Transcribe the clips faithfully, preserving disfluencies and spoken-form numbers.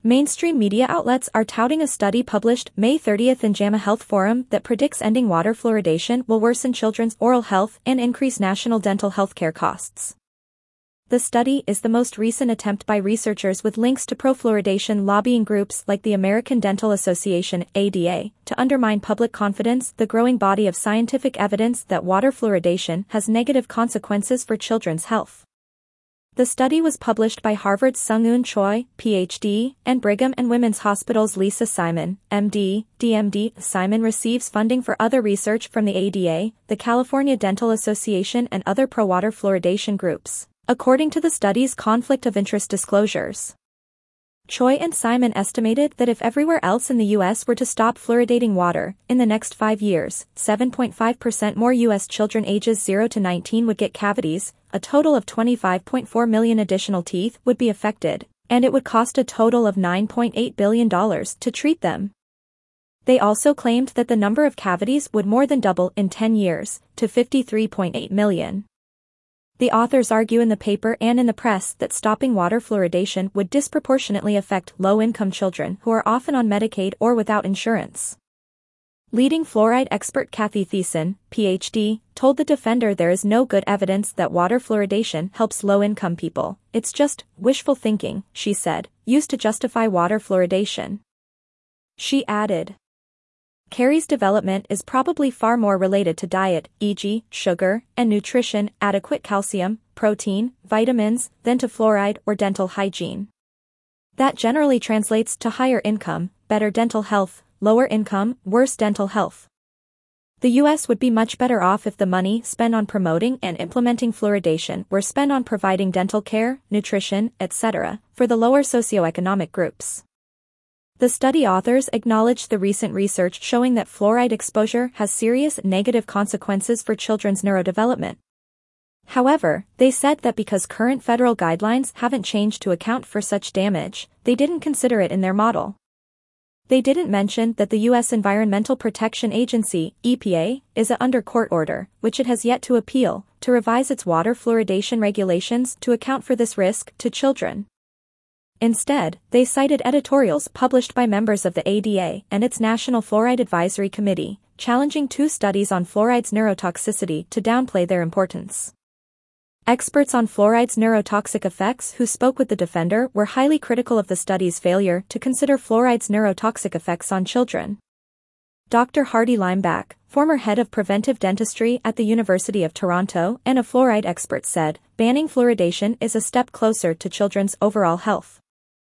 Mainstream media outlets are touting a study published May thirtieth in JAMA Health Forum that predicts ending water fluoridation will worsen children's oral health and increase national dental health care costs. The study is the most recent attempt by researchers with links to pro-fluoridation lobbying groups like the American Dental Association, A D A, to undermine public confidence, the growing body of scientific evidence that water fluoridation has negative consequences for children's health. The study was published by Harvard's Sung-Eun Choi, P H D, and Brigham and Women's Hospital's Lisa Simon, M D, D M D. Simon receives funding for other research from the A D A, the California Dental Association, and other pro-water fluoridation groups, according to the study's conflict of interest disclosures. Choi and Simon estimated that if everywhere else in the U S were to stop fluoridating water, in the next five years, seven point five percent more U S children ages zero to nineteen would get cavities, a total of twenty-five point four million additional teeth would be affected, and it would cost a total of nine point eight billion dollars to treat them. They also claimed that the number of cavities would more than double in ten years, to fifty-three point eight million. The authors argue in the paper and in the press that stopping water fluoridation would disproportionately affect low-income children who are often on Medicaid or without insurance. Leading fluoride expert Kathy Thiessen, P H D, told the Defender there is no good evidence that water fluoridation helps low-income people. It's just wishful thinking, she said, used to justify water fluoridation. She added, Caries development is probably far more related to diet, for example, sugar and nutrition, adequate calcium, protein, vitamins, than to fluoride or dental hygiene. That generally translates to higher income, better dental health, lower income, worse dental health. The U S would be much better off if the money spent on promoting and implementing fluoridation were spent on providing dental care, nutrition, et cetera, for the lower socioeconomic groups. The study authors acknowledged the recent research showing that fluoride exposure has serious negative consequences for children's neurodevelopment. However, they said that because current federal guidelines haven't changed to account for such damage, they didn't consider it in their model. They didn't mention that the U S Environmental Protection Agency, E P A, is under court order, which it has yet to appeal, to revise its water fluoridation regulations to account for this risk to children. Instead, they cited editorials published by members of the A D A and its National Fluoride Advisory Committee, challenging two studies on fluoride's neurotoxicity to downplay their importance. Experts on fluoride's neurotoxic effects who spoke with the Defender were highly critical of the study's failure to consider fluoride's neurotoxic effects on children. Doctor Hardy Limback, former head of preventive dentistry at the University of Toronto and a fluoride expert, said, banning fluoridation is a step closer to children's overall health.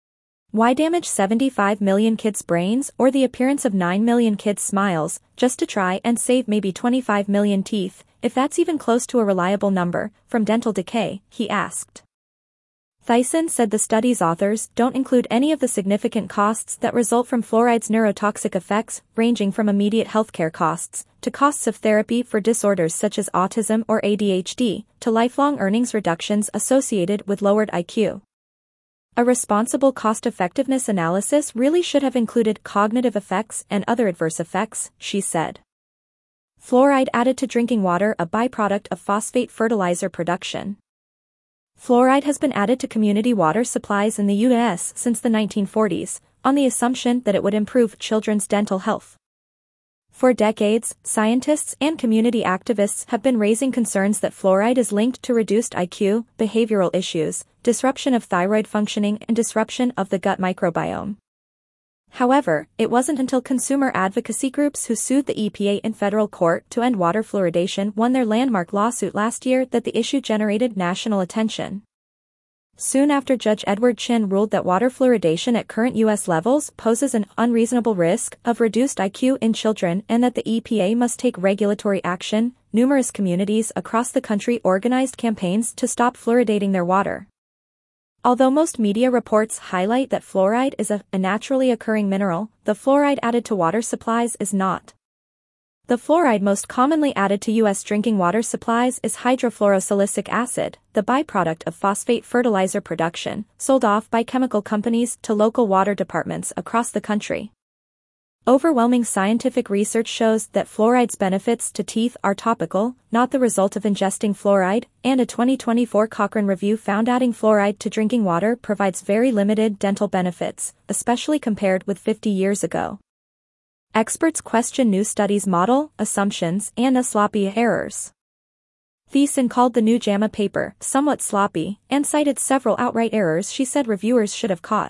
Why damage seventy-five million kids' brains or the appearance of nine million kids' smiles, just to try and save maybe twenty-five million teeth, if that's even close to a reliable number, from dental decay, he asked. Thiessen said the study's authors don't include any of the significant costs that result from fluoride's neurotoxic effects, ranging from immediate healthcare costs, to costs of therapy for disorders such as autism or A D H D, to lifelong earnings reductions associated with lowered I Q. A responsible cost-effectiveness analysis really should have included cognitive effects and other adverse effects, she said. Fluoride added to drinking water, a byproduct of phosphate fertilizer production. Fluoride has been added to community water supplies in the U S since the nineteen forties, on the assumption that it would improve children's dental health. For decades, scientists and community activists have been raising concerns that fluoride is linked to reduced I Q, behavioral issues, disruption of thyroid functioning, and disruption of the gut microbiome. However, it wasn't until consumer advocacy groups who sued the E P A in federal court to end water fluoridation won their landmark lawsuit last year that the issue generated national attention. Soon after, Judge Edward Chin ruled that water fluoridation at current U S levels poses an unreasonable risk of reduced I Q in children and that the E P A must take regulatory action. Numerous communities across the country organized campaigns to stop fluoridating their water. Although most media reports highlight that fluoride is a, a naturally occurring mineral, the fluoride added to water supplies is not. The fluoride most commonly added to U S drinking water supplies is hydrofluorosilicic acid, the byproduct of phosphate fertilizer production, sold off by chemical companies to local water departments across the country. Overwhelming scientific research shows that fluoride's benefits to teeth are topical, not the result of ingesting fluoride, and a twenty twenty-four Cochrane review found adding fluoride to drinking water provides very limited dental benefits, especially compared with fifty years ago. Experts question new studies' model, assumptions, and sloppy errors. Thiessen called the new JAMA paper somewhat sloppy and cited several outright errors she said reviewers should have caught.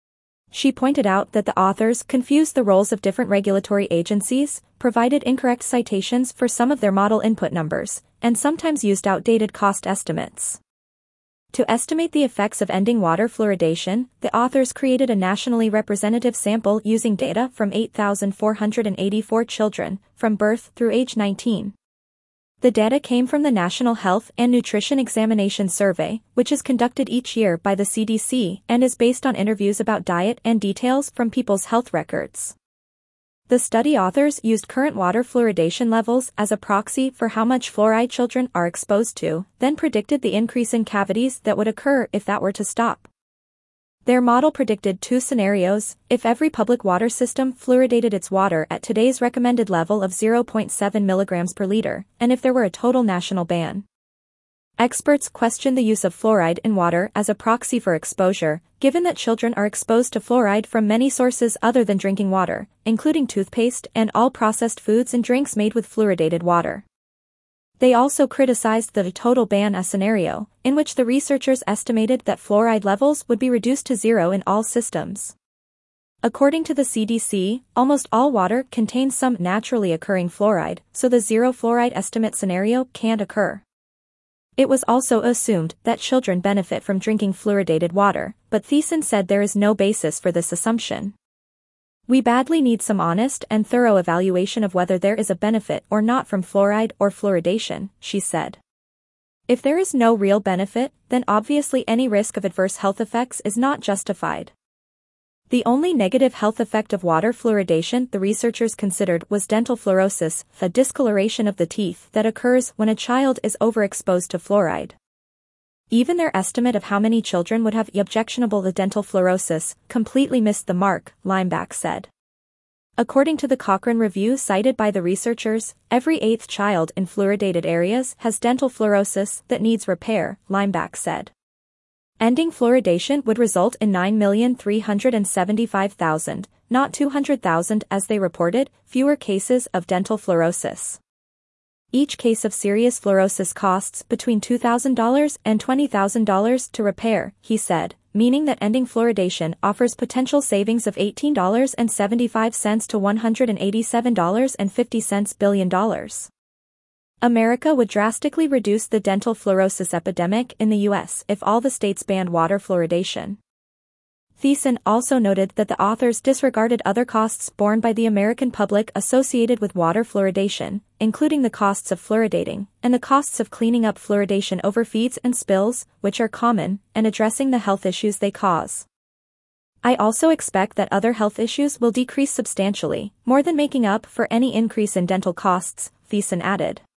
She pointed out that the authors confused the roles of different regulatory agencies, provided incorrect citations for some of their model input numbers, and sometimes used outdated cost estimates. To estimate the effects of ending water fluoridation, the authors created a nationally representative sample using data from eight thousand four hundred eighty-four children, from birth through age nineteen. The data came from the National Health and Nutrition Examination Survey, which is conducted each year by the C D C and is based on interviews about diet and details from people's health records. The study authors used current water fluoridation levels as a proxy for how much fluoride children are exposed to, then predicted the increase in cavities that would occur if that were to stop. Their model predicted two scenarios: if every public water system fluoridated its water at today's recommended level of zero point seven milligrams per liter, and if there were a total national ban. Experts question the use of fluoride in water as a proxy for exposure, given that children are exposed to fluoride from many sources other than drinking water, including toothpaste and all processed foods and drinks made with fluoridated water. They also criticized the total ban a scenario, in which the researchers estimated that fluoride levels would be reduced to zero in all systems. According to the C D C, almost all water contains some naturally occurring fluoride, so the zero fluoride estimate scenario can't occur. It was also assumed that children benefit from drinking fluoridated water, but Thiessen said there is no basis for this assumption. We badly need some honest and thorough evaluation of whether there is a benefit or not from fluoride or fluoridation, she said. If there is no real benefit, then obviously any risk of adverse health effects is not justified. The only negative health effect of water fluoridation the researchers considered was dental fluorosis, a discoloration of the teeth that occurs when a child is overexposed to fluoride. Even their estimate of how many children would have objectionable dental fluorosis completely missed the mark, Limbach said. According to the Cochrane review cited by the researchers, every eighth child in fluoridated areas has dental fluorosis that needs repair, Limbach said. Ending fluoridation would result in nine million three hundred seventy-five thousand, not two hundred thousand as they reported, fewer cases of dental fluorosis. Each case of serious fluorosis costs between two thousand dollars and twenty thousand dollars to repair, he said, meaning that ending fluoridation offers potential savings of eighteen dollars and seventy-five cents to one hundred eighty-seven dollars and fifty cents billion dollars. America would drastically reduce the dental fluorosis epidemic in the U S if all the states banned water fluoridation. Thiessen also noted that the authors disregarded other costs borne by the American public associated with water fluoridation, including the costs of fluoridating, and the costs of cleaning up fluoridation overfeeds and spills, which are common, and addressing the health issues they cause. I also expect that other health issues will decrease substantially, more than making up for any increase in dental costs, Thiessen added.